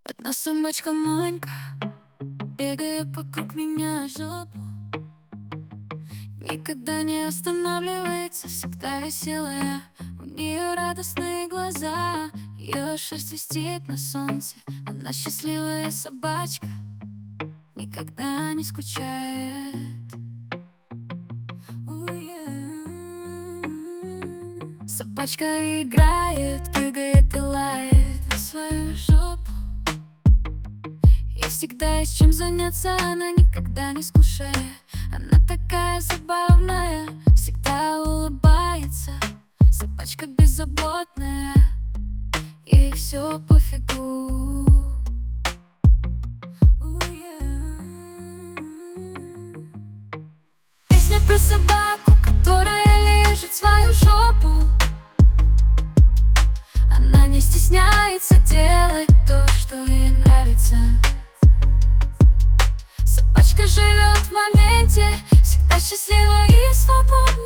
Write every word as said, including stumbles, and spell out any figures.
Одна собачка Манька бегает вокруг меня жопу, никогда не останавливается, всегда веселая. У нее радостные глаза, ее шерсть блестит на солнце. Она счастливая собачка, никогда не скучает. Собачка играет, прыгает и лает на свою жопу. И всегда есть чем заняться, она никогда не скучает. Она такая забавная, всегда улыбается. Собачка беззаботная, ей все пофигу. Песня про собаку, которая лижет свою жопу. Она не стесняется делать то, что ей нравится. Собачка живет в моменте, всегда счастлива и свободна.